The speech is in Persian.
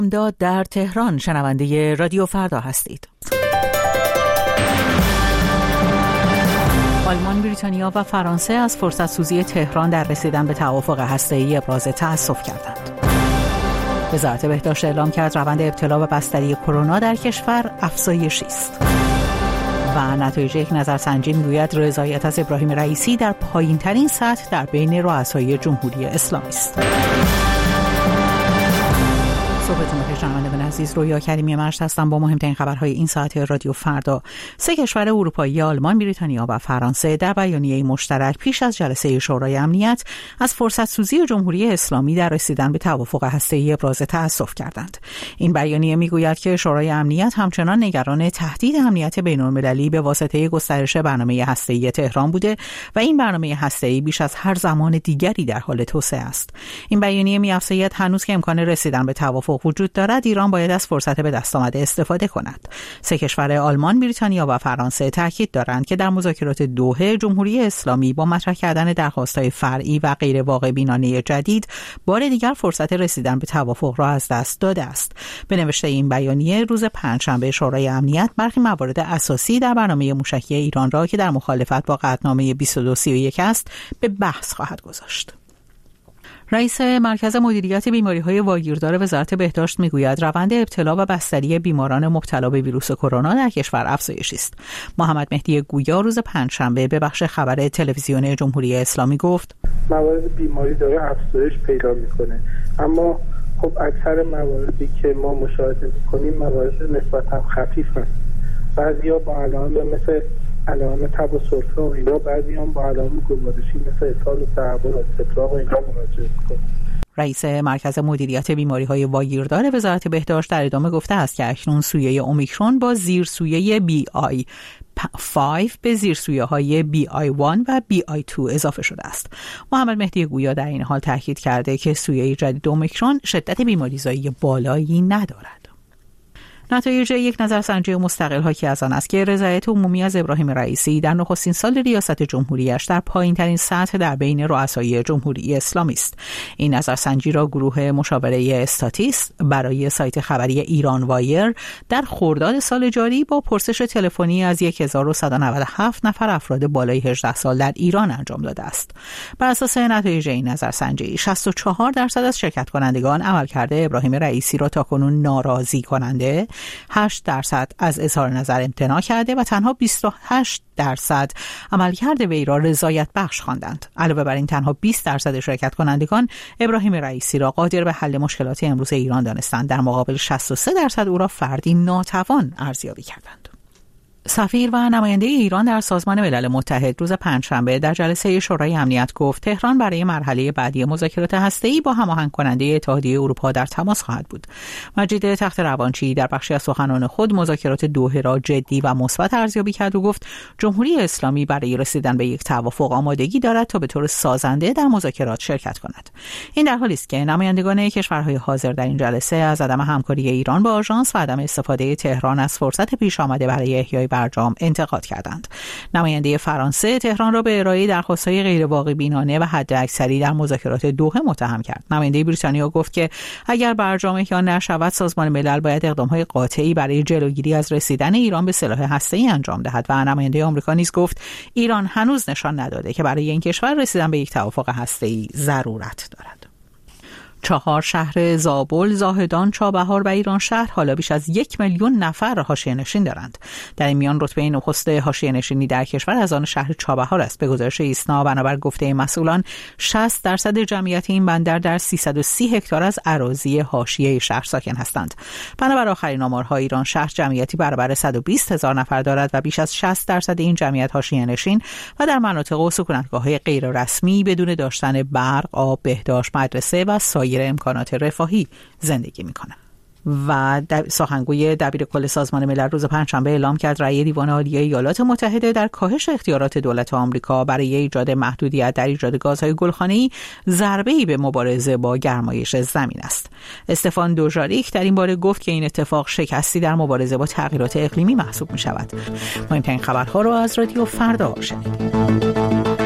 داد در تهران شنونده رادیو فردا هستید. آلمان، بریتانیا و فرانسه از فرصت سوزی تهران در رسیدن به توافق هسته‌ای ابراز تأسف کردند. وزارت بهداشت اعلام کرد روند ابتلا به بستری کرونا در کشور افزایشی است. و نتایج یک نظرسنجی میگوید رضایت از ابراهیم رئیسی در پایین‌ترین سطح در بین رؤسای جمهوری اسلامی است. صبحتون بخیر شنوندگان عزیز، رویا کریمی مشت هستم با مهمترین خبرهای این ساعت رادیو فردا. 3 کشور اروپایی آلمان، بریتانیا و فرانسه در بیانیه مشترک پیش از جلسه شورای امنیت از فرصت سوزی جمهوری اسلامی در رسیدن به توافق هسته‌ای ابراز تأسف کردند. این بیانیه میگوید که شورای امنیت همچنان نگران تهدید امنیت بین‌المللی به واسطه گسترش برنامه هسته‌ای تهران بوده و این برنامه هسته‌ای بیش از هر زمان دیگری در حال توسعه است. این بیانیه می‌افزاید هنوز که امکان رسیدن به توافق وجود دارد، ایران باید از فرصت به دست آمده استفاده کند. 3 کشور آلمان، بریتانیا و فرانسه تاکید دارند که در مذاکرات دوحه جمهوری اسلامی با مطرح کردن درخواست‌های فرعی و غیر واقع بینانه جدید بار دیگر فرصت رسیدن به توافق را از دست داده است. به نوشته این بیانیه، روز پنجشنبه شورای امنیت برخی موارد اساسی در برنامه موشکی ایران را که در مخالفت با قطعنامه 2231 است به بحث خواهد گذاشت. رئیس مرکز مدیریت بیماری‌های واگیردار وزارت بهداشت میگوید روند ابتلا و بستری بیماران مبتلا به ویروس کرونا در کشور افزایشی است. محمد مهدی گویا روز پنجشنبه به بخش خبر تلویزیون جمهوری اسلامی گفت موارد بیماری داره افزایش پیدا میکنه، اما خب اکثر مواردی که ما مشاهده میکنیم موارد نسبتاً خفیف هست. بعضیا با علائم مثل علائم تب و سرفه و اینا، بعضی هم با علائم گوارشی مثل اسهال و تهوع و استفراغ و اینا مراجعه می‌کنن. رئیس مرکز مدیریت بیماری‌های واگیردار وزارت بهداشت در ادامه گفته است که اکنون سویه اومیکرون با زیرسویه BI5 به زیرسویه‌های BI1 و BI2 اضافه شده است. محمد مهدی گویا در این حال تاکید کرده که سویه جدید اومیکرون شدت بیماریزایی بالایی ندارد. نتایج یک نظرسنجی مستقل حاکی از آن است که رضایت عمومی از ابراهیم رئیسی در نخستین سال ریاست جمهوریش در پایین‌ترین سطح در بین رؤسای جمهوری اسلامی است. این نظرسنجی را گروه مشاوره استاتیست برای سایت خبری ایران وایر در خرداد سال جاری با پرسش تلفنی از 1197 نفر افراد بالای 18 سال در ایران انجام داده است. بر اساس نتایج این نظرسنجی 64% از شرکت کنندگان عملکرد ابراهیم رئیسی را تاکنون ناراضی کننده، 8% از اظهار نظر امتناع کرده و تنها 28% عملکرد وی را رضایت بخش خواندند. علاوه بر این تنها 20% شرکت کنندگان ابراهیم رئیسی را قادر به حل مشکلات امروز ایران دانستند، در مقابل 63% او را فردی ناتوان ارزیابی کردند. سفیر و نماینده ایران در سازمان ملل متحد روز پنجشنبه در جلسه شورای امنیت گفت تهران برای مرحله بعدی مذاکرات هسته‌ای با هماهنگ کننده اتحادیه اروپا در تماس خواهد بود. مجید تخت روانچی در بخشی از سخنان خود مذاکرات دوحه را جدی و مثبت ارزیابی کرد و گفت جمهوری اسلامی برای رسیدن به یک توافق آمادگی دارد تا به طور سازنده در مذاکرات شرکت کند. این در حالی است که نمایندگان کشورهای حاضر در این جلسه از عدم همکاری ایران با آژانس و عدم استفاده تهران از فرصت پیش آمده برای احیای برجام انتقاد کردند. نماینده فرانسه تهران را به ارائه درخواست‌های غیر واقع بینانه و حداکثری در مذاکرات دوحه متهم کرد. نماینده بریتانیا گفت که اگر برجام احیا نشود سازمان ملل باید اقدام‌های قاطعی برای جلوگیری از رسیدن ایران به سلاح هسته‌ای انجام دهد و نماینده آمریکا نیز گفت ایران هنوز نشان نداده که برای این کشور رسیدن به یک توافق هسته‌ای ضرورت دارد. 4 شهر زابل، زاهدان، چابهار و ایران شهر حالا بیش از 1 میلیون نفر حاشیه‌نشین دارند. در این میان رتبه نخست حاشیه‌نشینی در کشور از آن شهر چابهار است. به گزارش ایسنا بنابر گفته مسئولان 60% جمعیت این بندر در 330 هکتار از اراضی حاشیه شهر ساکن هستند. بنابر آخرین آمارها ایران شهر جمعیتی برابر 120,000 نفر دارد و بیش از 60% این جمعیت حاشیه‌نشین و در مناطق و سکونتگاه‌های غیر رسمی بدون داشتن برق، آب، بهداشت، مدرسه و سایر امکانات رفاهی زندگی میکنند. و سخنگوی دبیر کل سازمان ملل روز پنجشنبه اعلام کرد رأی دیوان عالی ایالات متحده در کاهش اختیارات دولت آمریکا برای ایجاد محدودیت در ایجاد گازهای گلخانه‌ای ضربه‌ای به مبارزه با گرمایش زمین است. استفان دوژاریک در این باره گفت که این اتفاق شکستی در مبارزه با تغییرات اقلیمی محسوب می‌شود. مهمترین خبرها را از رادیو فردا شنیدید.